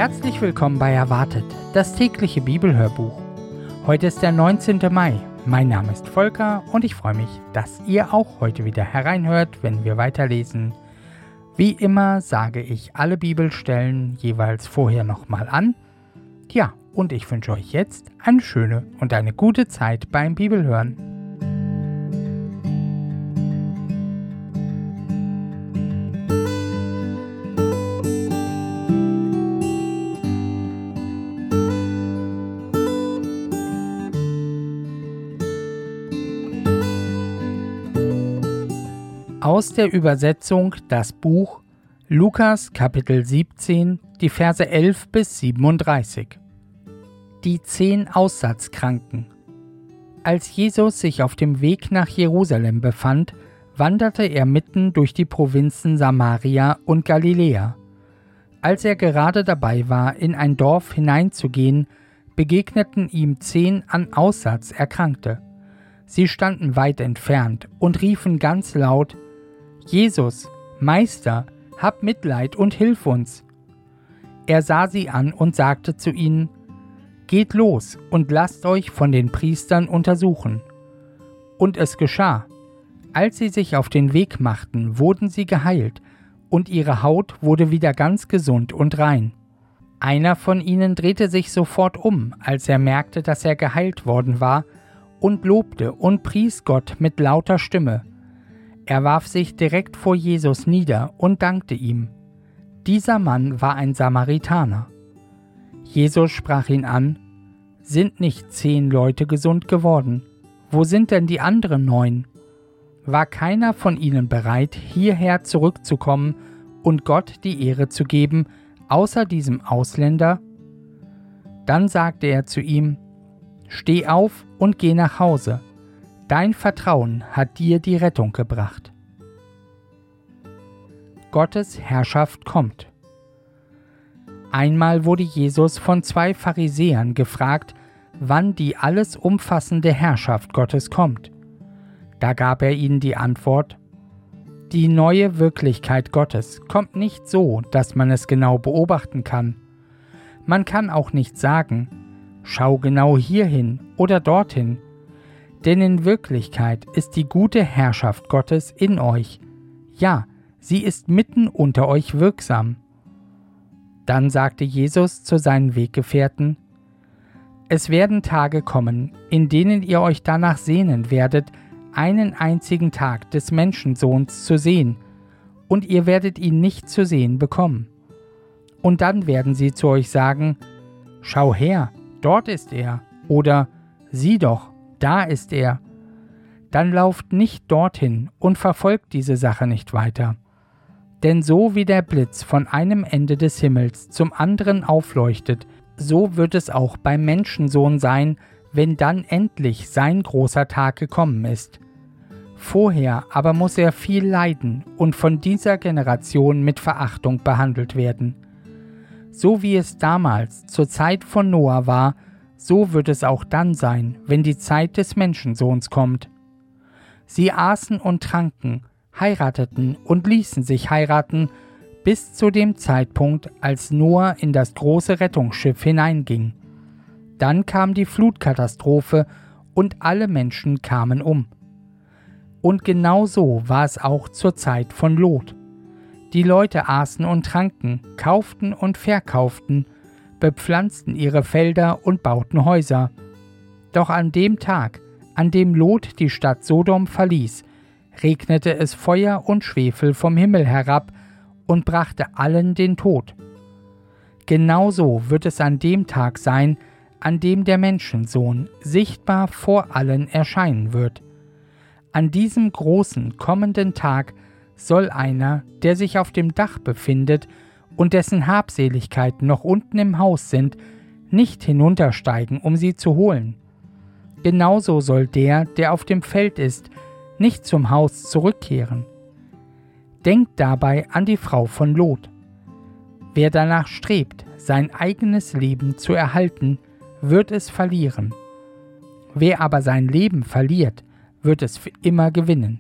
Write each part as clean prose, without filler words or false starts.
Herzlich willkommen bei Erwartet, das tägliche Bibelhörbuch. Heute ist der 19. Mai. Mein Name ist Volker und ich freue mich, dass ihr auch heute wieder hereinhört, wenn wir weiterlesen. Wie immer sage ich alle Bibelstellen jeweils vorher nochmal an. Ja, und ich wünsche euch jetzt eine schöne und eine gute Zeit beim Bibelhören. Aus der Übersetzung das Buch Lukas Kapitel 17, die Verse 11 bis 37. Die 10 Aussatzkranken. Als Jesus sich auf dem Weg nach Jerusalem befand, wanderte er mitten durch die Provinzen Samaria und Galiläa. Als er gerade dabei war, in ein Dorf hineinzugehen, begegneten ihm 10 an Aussatz Erkrankte. Sie standen weit entfernt und riefen ganz laut: Jesus, Meister, hab Mitleid und hilf uns. Er sah sie an und sagte zu ihnen: Geht los und lasst euch von den Priestern untersuchen. Und es geschah. Als sie sich auf den Weg machten, wurden sie geheilt, und ihre Haut wurde wieder ganz gesund und rein. Einer von ihnen drehte sich sofort um, als er merkte, dass er geheilt worden war, und lobte und pries Gott mit lauter Stimme. Er warf sich direkt vor Jesus nieder und dankte ihm. Dieser Mann war ein Samaritaner. Jesus sprach ihn an: Sind nicht 10 Leute gesund geworden? Wo sind denn die anderen 9? War keiner von ihnen bereit, hierher zurückzukommen und Gott die Ehre zu geben, außer diesem Ausländer? Dann sagte er zu ihm: Steh auf und geh nach Hause. Dein Vertrauen hat dir die Rettung gebracht. Gottes Herrschaft kommt. Einmal wurde Jesus von 2 Pharisäern gefragt, wann die alles umfassende Herrschaft Gottes kommt. Da gab er ihnen die Antwort: Die neue Wirklichkeit Gottes kommt nicht so, dass man es genau beobachten kann. Man kann auch nicht sagen: Schau genau hierhin oder dorthin. Denn in Wirklichkeit ist die gute Herrschaft Gottes in euch. Ja, sie ist mitten unter euch wirksam. Dann sagte Jesus zu seinen Weggefährten: Es werden Tage kommen, in denen ihr euch danach sehnen werdet, einen einzigen Tag des Menschensohns zu sehen, und ihr werdet ihn nicht zu sehen bekommen. Und dann werden sie zu euch sagen: Schau her, dort ist er, oder sieh doch, da ist er. Dann lauft nicht dorthin und verfolgt diese Sache nicht weiter. Denn so wie der Blitz von einem Ende des Himmels zum anderen aufleuchtet, so wird es auch beim Menschensohn sein, wenn dann endlich sein großer Tag gekommen ist. Vorher aber muss er viel leiden und von dieser Generation mit Verachtung behandelt werden. So wie es damals zur Zeit von Noah war, so wird es auch dann sein, wenn die Zeit des Menschensohns kommt. Sie aßen und tranken, heirateten und ließen sich heiraten, bis zu dem Zeitpunkt, als Noah in das große Rettungsschiff hineinging. Dann kam die Flutkatastrophe und alle Menschen kamen um. Und genau so war es auch zur Zeit von Lot. Die Leute aßen und tranken, kauften und verkauften, bepflanzten ihre Felder und bauten Häuser. Doch an dem Tag, an dem Lot die Stadt Sodom verließ, regnete es Feuer und Schwefel vom Himmel herab und brachte allen den Tod. Genauso wird es an dem Tag sein, an dem der Menschensohn sichtbar vor allen erscheinen wird. An diesem großen kommenden Tag soll einer, der sich auf dem Dach befindet und dessen Habseligkeiten noch unten im Haus sind, nicht hinuntersteigen, um sie zu holen. Genauso soll der auf dem Feld ist, nicht zum Haus zurückkehren. Denkt dabei an die Frau von Lot. Wer danach strebt, sein eigenes Leben zu erhalten, wird es verlieren. Wer aber sein Leben verliert, wird es für immer gewinnen.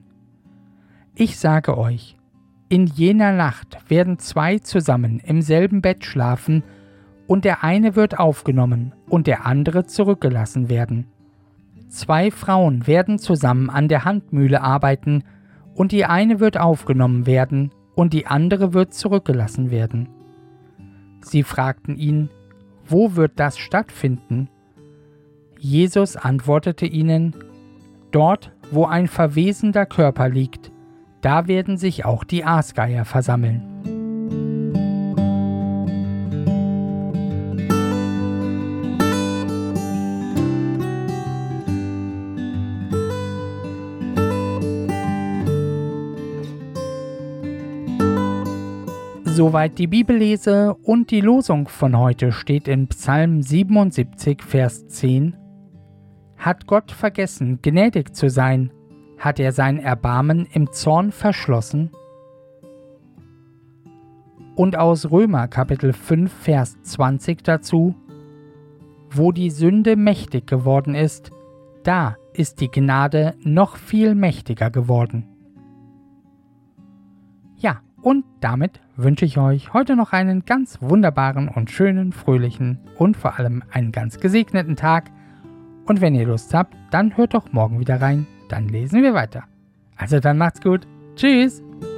Ich sage euch, in jener Nacht werden 2 zusammen im selben Bett schlafen, und der eine wird aufgenommen und der andere zurückgelassen werden. 2 Frauen werden zusammen an der Handmühle arbeiten, und die eine wird aufgenommen werden und die andere wird zurückgelassen werden. Sie fragten ihn: Wo wird das stattfinden? Jesus antwortete ihnen: Dort, wo ein verwesender Körper liegt, da werden sich auch die Aasgeier versammeln. Soweit die Bibellese, und die Losung von heute steht in Psalm 77, Vers 10. Hat Gott vergessen, gnädig zu sein? Hat er sein Erbarmen im Zorn verschlossen? Und aus Römer Kapitel 5, Vers 20 dazu: Wo die Sünde mächtig geworden ist, da ist die Gnade noch viel mächtiger geworden. Ja, und damit wünsche ich euch heute noch einen ganz wunderbaren und schönen, fröhlichen und vor allem einen ganz gesegneten Tag. Und wenn ihr Lust habt, dann hört doch morgen wieder rein, dann lesen wir weiter. Also dann macht's gut. Tschüss!